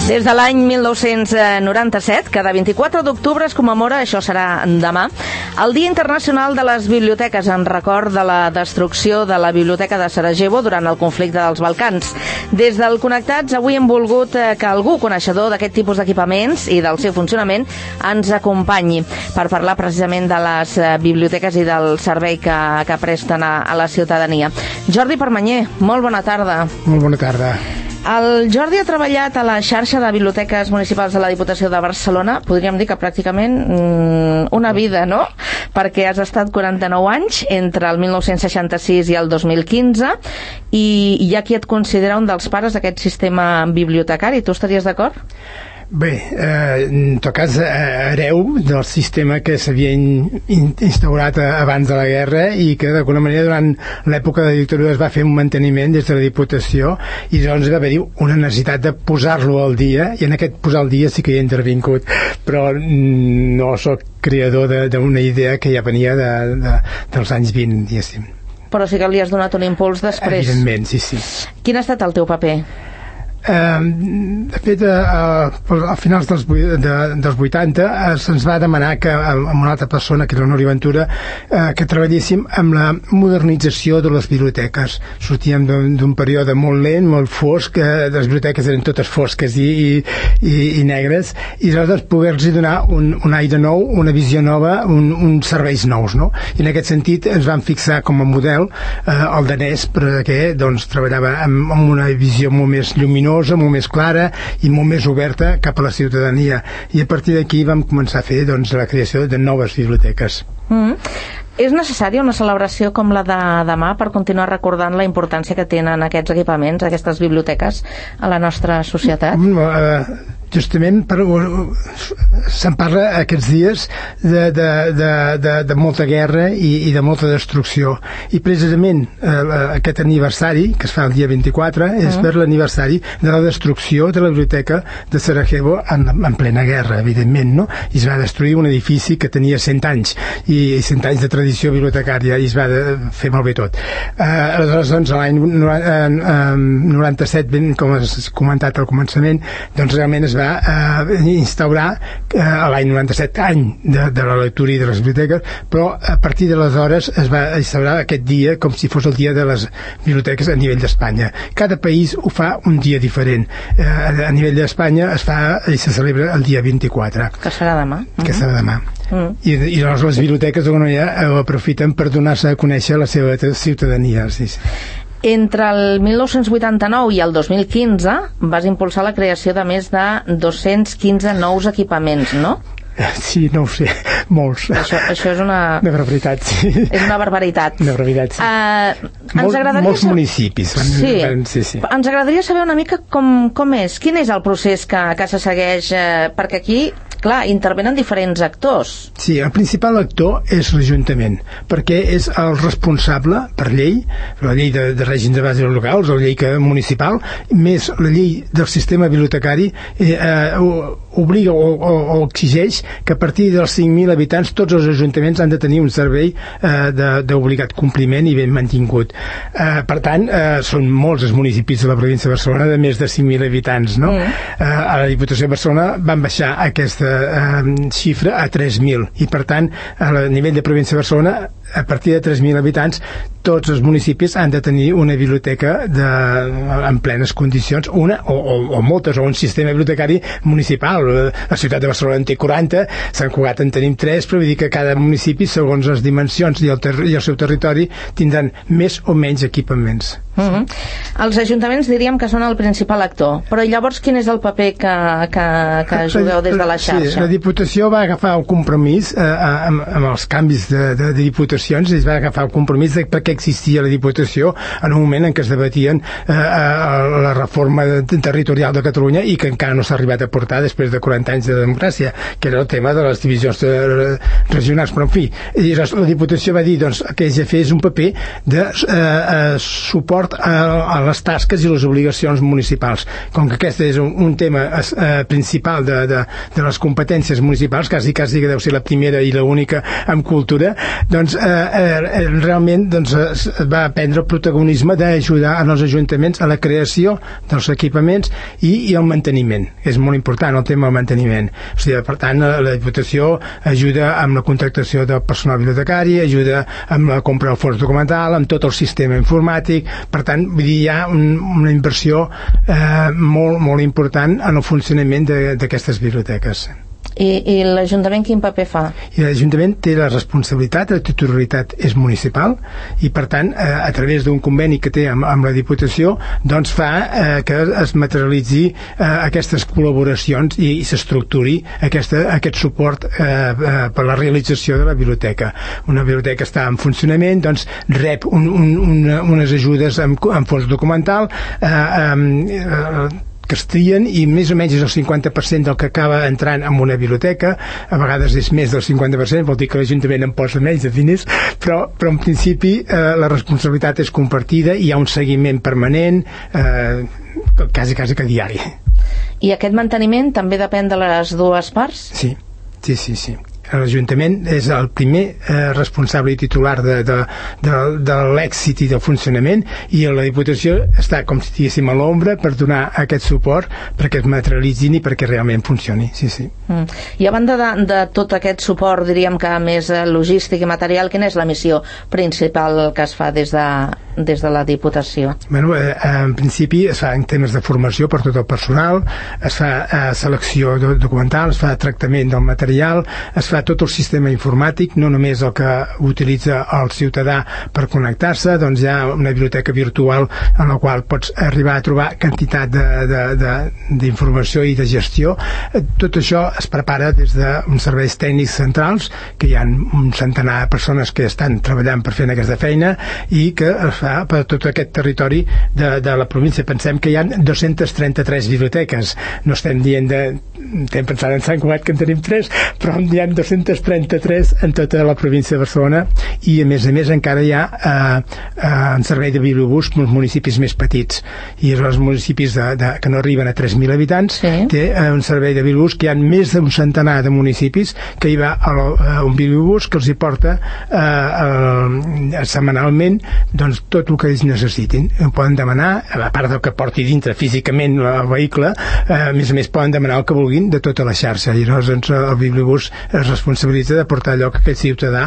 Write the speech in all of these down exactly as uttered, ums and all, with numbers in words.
Des de l'any mil nou-cents noranta-set, cada vint-i-quatre d'octubre es commemora, això serà demà, el Dia Internacional de les Biblioteques, en record de la destrucció de la Biblioteca de Sarajevo durant el conflicte dels Balcans. Des del Connectats, avui hem volgut que algú coneixedor d'aquest tipus d'equipaments i del seu funcionament ens acompanyi per parlar precisament de les biblioteques i del servei que, que presten a, a la ciutadania. Jordi Permanyer, molt bona tarda. Molt bona tarda. El Jordi ha treballat a la xarxa de biblioteques municipals de la Diputació de Barcelona, podríem dir que pràcticament mmm, una vida, no? Perquè has estat quaranta-nou anys, entre el mil nou-cents seixanta-sis i el dos mil quinze, i hi ha qui et considera un dels pares d'aquest sistema bibliotecari. Tu estaries d'acord? Bé, eh, en tot cas, hereu del sistema que s'havia in, in, instaurat abans de la guerra i que d'alguna manera durant l'època de la dictadura es va fer un manteniment des de la Diputació i llavors va haver-hi una necessitat de posar-lo al dia, i en aquest posar al dia sí que hi he intervingut, però no sóc creador d'una idea que ja venia de, de, dels anys vint, diguéssim. Però sí que li has donat un impuls després. Evidentment, sí, sí. Quin ha estat el teu paper? Uh, de fet, uh, a finals dels, de, dels vuitanta uh, se'ns va demanar que amb una altra persona, que era la Núria Ventura, uh, que treballéssim amb la modernització de les biblioteques. Sortíem d'un període molt lent, molt fosc, uh, les biblioteques eren totes fosques i, i, i, i negres, i aleshores poder-los donar un, un aire nou, una visió nova, un, uns serveis nous, no? I en aquest sentit ens vam fixar com a model uh, el danès, perquè doncs, treballava amb, amb una visió molt més lluminosa, molt més clara i molt més oberta cap a la ciutadania, i a partir d'aquí vam començar a fer doncs, la creació de noves biblioteques. Mm. És necessària una celebració com la de demà per continuar recordant la importància que tenen aquests equipaments, aquestes biblioteques a la nostra societat? Mm, uh, justament per, uh, se'n parla aquests dies de, de, de, de, de molta guerra i, i de molta destrucció, i precisament uh, aquest aniversari que es fa el dia vint-i-quatre és mm. per l'aniversari de la destrucció de la biblioteca de Sarajevo en, en plena guerra, evidentment, no? I es va destruir un edifici que tenia cent anys i cent anys de tradició bibliotecària, i es va de, fer malbé tot. Uh, aleshores, doncs, l'any noranta-set, com has comentat al començament, doncs realment es va uh, instaurar uh, l'any noranta-set, any de, de la lectura i de les biblioteques, però a partir d'aleshores es va instaurar aquest dia com si fos el dia de les biblioteques a nivell d'Espanya. Cada país ho fa un dia diferent. Uh, a nivell d'Espanya es fa i se celebra el dia vint-i-quatre. Que serà demà. Que serà demà. Mm. I, i llavors les biblioteques d'alguna manera ho aprofiten per donar-se a conèixer la seva ciutadania. Sí, sí. Entre el mil nou-cents vuitanta-nou i el dos mil quinze vas impulsar la creació de més de dos-cents quinze nous equipaments, no? Sí, no ho sé, molts. Això, això és una... Una barbaritat, sí. És una barbaritat. Una barbaritat, sí. Uh, ens Mol, agradaria molts saber... municipis. Sí. sí, sí. Ens agradaria saber una mica com, com és, quin és el procés que, que se segueix, eh, perquè aquí, clar, intervenen diferents actors. Sí, el principal actor és l'Ajuntament, perquè és el responsable, per llei, la llei de, de règim de bases locals, la llei que, municipal, més la llei del sistema bibliotecari, eh, eh, obliga o, o, o exigeix que a partir dels cinc mil habitants tots els ajuntaments han de tenir un servei eh, d'obligat compliment i ben mantingut. Eh, per tant, eh, són molts els municipis de la província de Barcelona de més de cinc mil habitants, no? Mm. Eh, a la Diputació de Barcelona van baixar aquesta eh, xifra a tres mil, i per tant, a nivell de província de Barcelona, a partir de tres mil habitants, tots els municipis han de tenir una biblioteca de, en plenes condicions, una o, o, o moltes, o un sistema bibliotecari municipal. La ciutat de Barcelona en té quaranta, Sant Cugat en tenim tres, però vull dir que cada municipi, segons les dimensions i el, i el seu territori, tindran més o menys equipaments. Mm-hmm. Els ajuntaments diríem que són el principal actor, però llavors quin és el paper que, que, que jugueu des de la xarxa? Sí, la Diputació va agafar el compromís eh, amb, amb els canvis de, de, de diputacions, es va agafar el compromís de per què existia la Diputació en un moment en què es debatien eh, la reforma territorial de Catalunya i que encara no s'ha arribat a portar després de quaranta anys de democràcia, que era el tema de les divisions de, regionals, però en fi, i la Diputació va dir doncs, que ella fes un paper de eh, suport suport a, a les tasques i les obligacions municipals. Com que aquest és un, un tema eh, principal de, de, de les competències municipals, quasi, quasi que deu ser la primera i l'única en cultura, doncs eh, eh, realment doncs, es va prendre el protagonisme d'ajudar als ajuntaments a la creació dels equipaments i, i el manteniment. És molt important el tema del manteniment. O sigui, per tant, la Diputació ajuda amb la contractació del personal bibliotecari, ajuda amb la compra del fons documental, amb tot el sistema informàtic. Per tant, vull dir, hi ha un, una inversió eh, molt, molt important en el funcionament d'aquestes biblioteques. I, i l'Ajuntament quin paper fa? I l'Ajuntament té la responsabilitat, la titularitat és municipal i per tant eh, a través d'un conveni que té amb, amb la Diputació doncs fa eh, que es materialitzi eh, aquestes col·laboracions i, i s'estructuri aquesta, aquest suport eh, eh, per la realització de la biblioteca. Una biblioteca està en funcionament, doncs rep un, un, una, unes ajudes amb, amb fons documental eh, eh, eh, que es trien i més o menys és el cinquanta per cent del que acaba entrant en una biblioteca. A vegades és més del cinquanta per cent, vol dir que l'Ajuntament en posa menys de diners, però, però en principi eh, la responsabilitat és compartida i hi ha un seguiment permanent eh, quasi, quasi que diari. I aquest manteniment també depèn de les dues parts? Sí, sí, sí, sí. L'Ajuntament és el primer eh, responsable i titular de, de, de, de l'èxit i del funcionament i la Diputació està, com si diguéssim, a l'ombra per donar aquest suport perquè es materialitzin i perquè realment funcioni. Sí, sí. Mm. I a banda de, de tot aquest suport, diríem que més logístic i material, quina és la missió principal que es fa des de, des de la Diputació? Bueno, eh, en principi es fa en temes de formació per tot el personal, es fa eh, selecció documental, es fa tractament del material, es fa tot el sistema informàtic, no només el que utilitza el ciutadà per connectar-se, doncs hi ha una biblioteca virtual en la qual pots arribar a trobar quantitat d'informació i de gestió. Tot això es prepara des d'uns serveis tècnics centrals, que hi ha un centenar de persones que estan treballant per fer aquesta feina i que es fa per tot aquest territori de, de la província. Pensem que hi ha dos-centes trenta-tres biblioteques. No estem dient de... estem pensant en Sant Cugat que en tenim tres, però hi ha dos-centes trenta-tres en tota la província de Barcelona i a més a més encara hi ha eh, eh, un servei de bibliobús als municipis més petits i els municipis de, de, que no arriben a tres mil habitants sí. té eh, un servei de bibliobús que hi ha més d'un centenar de municipis que hi va a, lo, a un bibliobús que els hi porta eh, eh, setmanalment doncs, tot el que ells necessitin. Ho poden demanar, a part del que porti dintre físicament el vehicle, eh, a més a més poden demanar el que vulguin de tota la xarxa i llavors doncs, el bibliobús es responsabilitza de portar allò que aquest ciutadà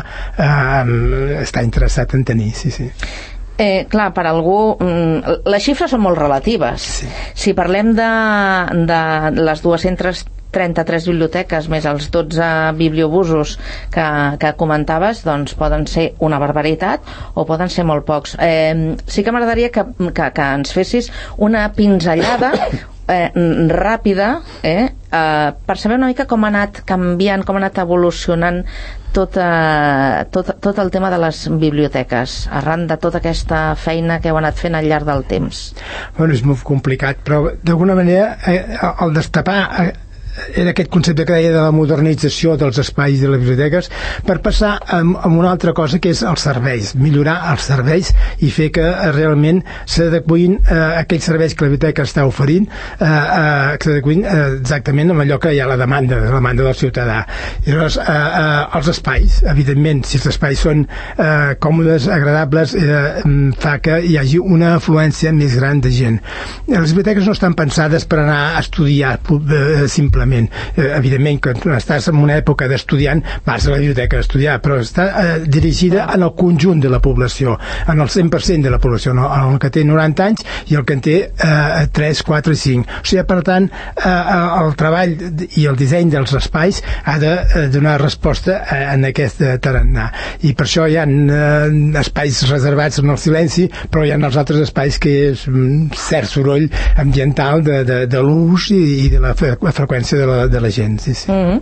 eh, està interessat en tenir, sí, sí. Eh, clar, per algú les xifres són molt relatives. Sí. Si parlem de, de les dues-centes trenta-tres biblioteques més els dotze bibliobusos que, que comentaves, doncs poden ser una barbaritat o poden ser molt pocs. Eh, sí que m'agradaria que, que, que ens fessis una pinzellada eh, ràpida eh, eh, per saber una mica com ha anat canviant, com ha anat evolucionant tot, eh, tot, tot el tema de les biblioteques arran de tota aquesta feina que heu anat fent al llarg del temps. Bueno, és molt complicat, però d'alguna manera eh, el destapar eh, era aquest concepte que deia de la modernització dels espais de les biblioteques per passar a, a una altra cosa que és els serveis, millorar els serveis i fer que realment s'adequin a eh, aquells serveis que la biblioteca està oferint eh, eh, que s'adequin eh, exactament amb allò que hi ha la demanda, la demanda del ciutadà. I llavors eh, eh, els espais, evidentment, si els espais són eh, còmodes, agradables, eh, fa que hi hagi una afluència més gran de gent. Les biblioteques no estan pensades per anar a estudiar eh, simplement. Eh, evidentment que estàs en una època d'estudiant vas a la biblioteca a estudiar, però està eh, dirigida en el conjunt de la població, en el cent per cent de la població, no? En el que té noranta anys i el que en té eh, tres, quatre, cinc. O sigui, per tant, eh, el treball i el disseny dels espais ha de eh, donar resposta en aquest tarannà. I per això hi ha eh, espais reservats en el silenci, però hi ha els altres espais que és un cert soroll ambiental de, de, de l'ús i, i de la freqüència de la, de la gent, sí, sí. Mm-hmm.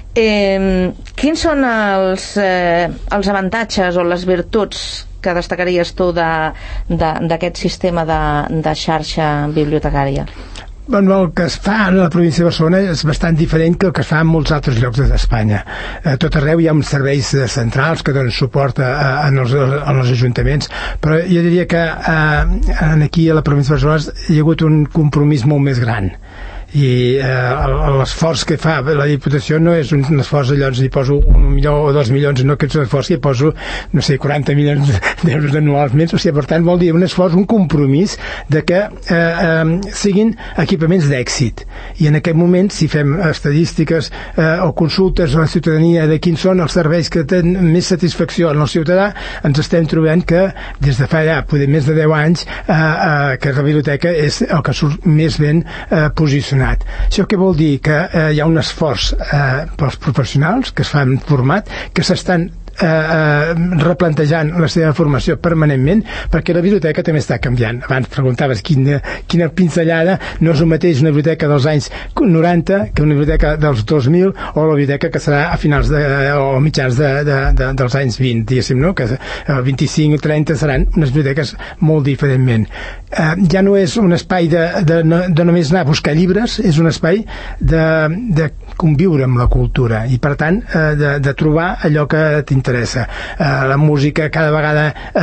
eh, quins són els, eh, els avantatges o les virtuts que destacaries tu d'aquest de, de, sistema de, de xarxa bibliotecària? Bueno, el que es fa a la província de Barcelona és bastant diferent que el que es fa en molts altres llocs d'Espanya. A tot arreu hi ha uns serveis centrals que donen suport a, a, a els, als ajuntaments, però jo diria que a, aquí a la província de Barcelona hi ha hagut un compromís molt més gran, i eh, l'esforç que fa la Diputació no és un esforç allò, hi poso un milió o dos milions, no que és un esforç que hi poso, no sé, quaranta milions d'euros anualment, o sigui, per tant vol dir un esforç, un compromís de que eh, eh, siguin equipaments d'èxit, i en aquest moment si fem estadístiques eh, o consultes a la ciutadania de quins són els serveis que tenen més satisfacció en el ciutadà, ens estem trobant que des de fa ja poder més de deu anys eh, eh, que la biblioteca és el que surt més ben eh, posicionat. Això què vol dir? Que eh, hi ha un esforç eh, pels professionals que es fan format, que s'estan Eh, eh, replantejant la seva formació permanentment, perquè la biblioteca també està canviant. Abans preguntaves quina, quina pinzellada, no és el mateix una biblioteca dels anys noranta que una biblioteca dels dos mil o la biblioteca que serà a finals de, o mitjans de, de, de, dels anys vint, diguéssim, no? Que el vint-i-cinc o trenta seran unes biblioteques molt diferentment. Eh, ja no és un espai de, de, de, de només anar a buscar llibres, és un espai de, de conviure amb la cultura i per tant eh, de, de trobar allò que t'interessa. Uh, la música cada vegada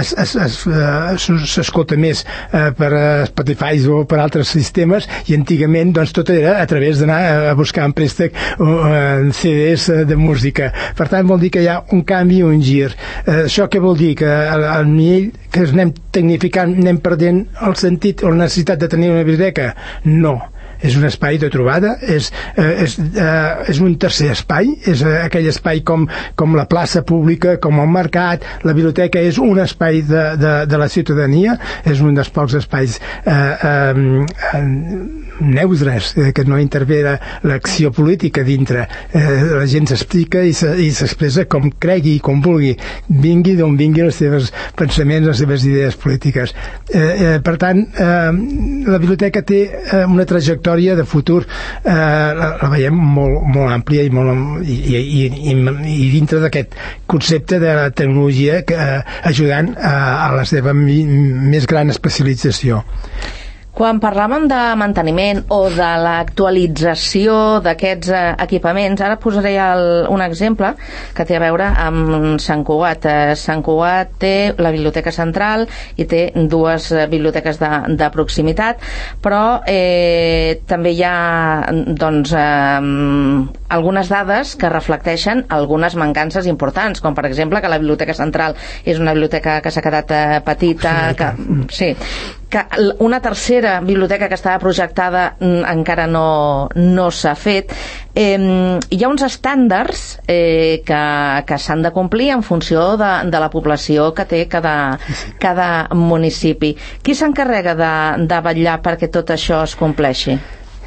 s'escolta uh, més uh, per Spotify o per altres sistemes, i antigament doncs, tot era a través d'anar a buscar en préstec uh, C Ds de música. Per tant vol dir que hi ha un canvi, un gir. Uh, això què vol dir? Que al nivell que es anem tecnificant anem perdent el sentit o la necessitat de tenir una biblioteca? No. És un espai de trobada, és, eh, és, eh, és un tercer espai, és eh, aquell espai com, com la plaça pública, com el mercat. La biblioteca és un espai de, de, de la ciutadania, és un dels pocs espais eh, eh, neutres, eh, que no intervé l'acció política dintre. Eh, la gent s'explica i s'expressa com cregui i com vulgui, vingui d'on vinguin els seus pensaments, les seves idees polítiques. Eh, eh, per tant, eh, la biblioteca té eh, una trajectòria de futur, eh, la, la veiem molt, molt àmplia i, molt, i, i, i, i dintre d'aquest concepte de la tecnologia que, eh, ajudant a, a la seva mi, més gran especialització. Quan parlàvem de manteniment o de l'actualització d'aquests eh, equipaments, ara posaré el, un exemple que té a veure amb Sant Cugat. Eh, Sant Cugat té la Biblioteca Central i té dues eh, biblioteques de, de proximitat, però eh, també hi ha doncs, eh, algunes dades que reflecteixen algunes mancances importants, com per exemple que la Biblioteca Central és una biblioteca que s'ha quedat eh, petita, que, sí, que una tercera biblioteca que estava projectada encara no, no s'ha fet. Eh, hi ha uns estàndards eh, que, que s'han de complir en funció de, de la població que té cada, cada municipi. Qui s'encarrega de, de vetllar perquè tot això es compleixi?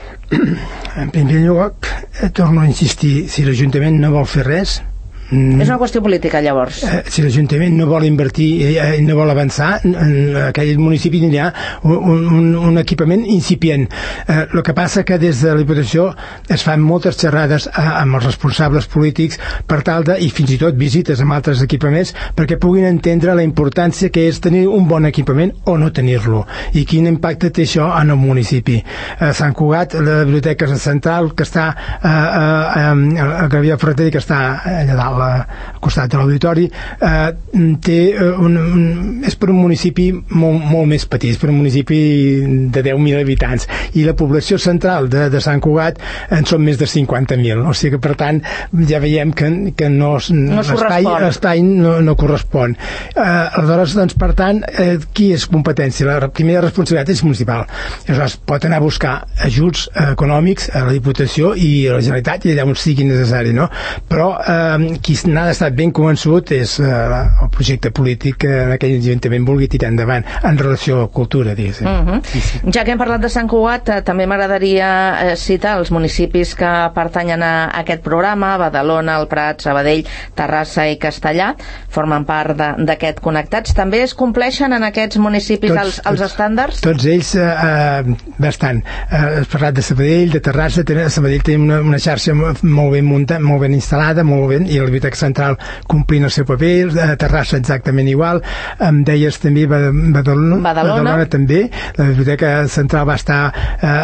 En primer lloc, torno a insistir, si l'Ajuntament no vol fer res, Mm. És una qüestió política, llavors. Eh, si l'Ajuntament no vol invertir i eh, no vol avançar, en aquell municipi hi ha un, un, un equipament incipient. Eh, el que passa que des de la Diputació es fan moltes xerrades a, amb els responsables polítics per tal de, i fins i tot visites amb altres equipaments, perquè puguin entendre la importància que és tenir un bon equipament o no tenir-lo, i quin impacte té això en el municipi. A Sant Cugat, la biblioteca central, que està eh, eh, a Gabriel Ferrer, que està allà dalt al costat de l'auditori, eh, té un, un, és per un municipi molt, molt més petit, és per un municipi de deu mil habitants, i la població central de, de Sant Cugat en són més de cinquanta mil, o sigui que per tant ja veiem que, que no, no l'espai no, no correspon. Eh, aleshores, doncs, per tant, eh, qui és competència? La primera responsabilitat és municipal. Aleshores, pot anar a buscar ajuts eh, econòmics a la Diputació i a la Generalitat, i allà on sigui necessari, no? Però eh, qui n'ha d'estar ben convençut és eh, el projecte polític que en aquell ajuntament vulgui tirar endavant en relació a cultura, diguéssim. Uh -huh. sí, sí. Ja que hem parlat de Sant Cugat, eh, també m'agradaria eh, citar els municipis que pertanyen a aquest programa: Badalona, el Prat, Sabadell, Terrassa i Castellà, formen part d'aquest Connectats. També es compleixen en aquests municipis tots, els, els tots, estàndards? Tots ells, eh, eh, bastant. Eh, has parlat de Sabadell, de Terrassa. Sabadell té una, una xarxa molt ben muntada, molt ben instal·lada, molt ben, i la Biblioteca Central complint el seu paper, a Terrassa exactament igual. Em deies també Badalona, Badalona. Badalona també. La Biblioteca Central va estar eh,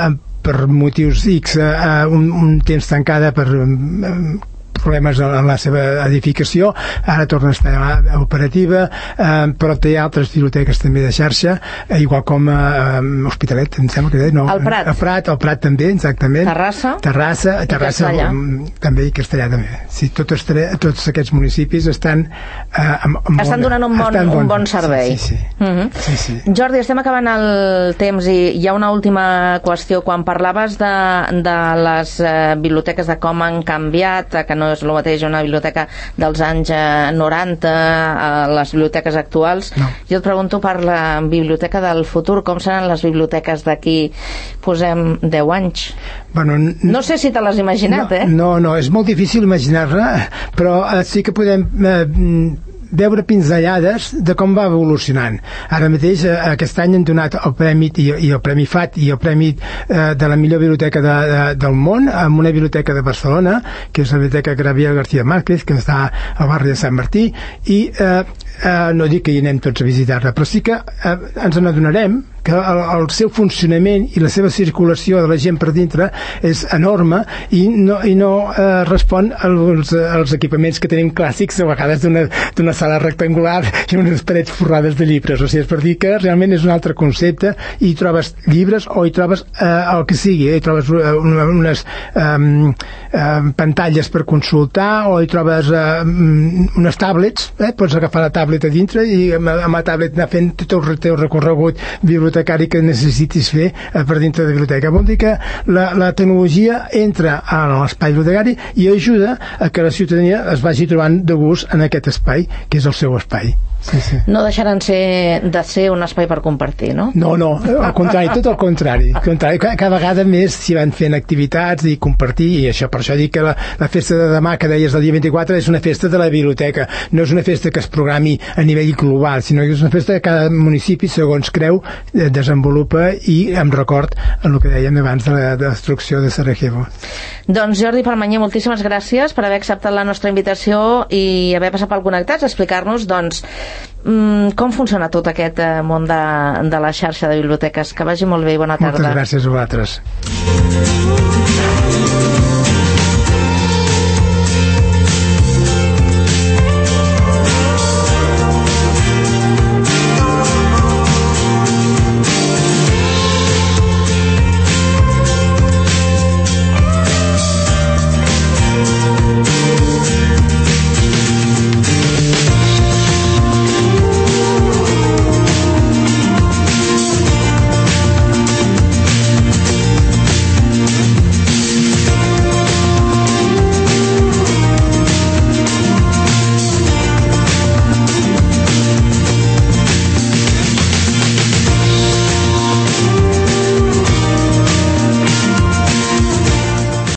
per motius X eh, un, un temps tancada per eh, problemes en la seva edificació, ara torna a estar operativa, eh, però té altres biblioteques també de xarxa, eh, igual com a eh, Hospitalet, em sembla que deia, no? El Prat. El Prat, el Prat també, exactament. Terrassa. Terrassa, Terrassa um, també, i Castellà també. Sí, tots, tots aquests municipis estan eh, amb, amb estan bona, donant un bon, estan un bon, bon servei. Sí, sí. Uh -huh. sí, sí. Jordi, estem acabant el temps i hi ha una última qüestió. Quan parlaves de, de les eh, biblioteques, de com han canviat, que no és el mateix una biblioteca dels anys eh, noranta a les biblioteques actuals, no. Jo et pregunto per la biblioteca del futur, com seran les biblioteques d'aquí, posem deu anys? Bueno, no sé si te l'has imaginat, no, eh? No, no, és molt difícil imaginar-la, però eh, sí que podem eh, veure pinzellades de com va evolucionant. Ara mateix, eh, aquest any han donat el Premi i, i el Premi F A T i el Premi eh, de la millor biblioteca de, de, del món amb una biblioteca de Barcelona, que és la biblioteca Gabriel García Márquez, que està al barri de Sant Martí, i eh, eh, no dic que hi anem tots a visitar-la, però sí que eh, ens n'adonarem que el, el seu funcionament i la seva circulació de la gent per dintre és enorme i no, i no eh, respon als, als equipaments que tenim clàssics a vegades d'una sala rectangular i unes parets forrades de llibres. O sigui, és per dir que realment és un altre concepte, i hi trobes llibres o hi trobes eh, el que sigui, eh, hi trobes eh, unes eh, eh, pantalles per consultar, o hi trobes eh, unes tablets, eh, pots agafar la tablet a dintre i amb, amb la tablet anar fent tot el teu recorregut bibliotecari que necessitis fer eh, per dintre de la biblioteca. Vol dir que la, la tecnologia entra a l'espai bibliotecari i ajuda a que la ciutadania es vagi trobant de gust en aquest espai, que és el seu espai. Sí, sí. No deixaran ser, de ser un espai per compartir, no? No, no, al contrari, tot el contrari. Al contrari, cada vegada més s'hi van fent activitats i compartir, i això, per això dic que la, la festa de demà, que deies del dia vint-i-quatre, és una festa de la biblioteca. No és una festa que es programi a nivell global, sinó que és una festa que cada municipi, segons creu, desenvolupa, i em record en el que dèiem abans de la destrucció de Sarajevo. Doncs Jordi Permanyer, moltíssimes gràcies per haver acceptat la nostra invitació i haver passat pel Connectats a explicar-nos, doncs, com funciona tot aquest món de, de la xarxa de biblioteques. Que vagi molt bé i bona tarda. Moltes gràcies a vosaltres.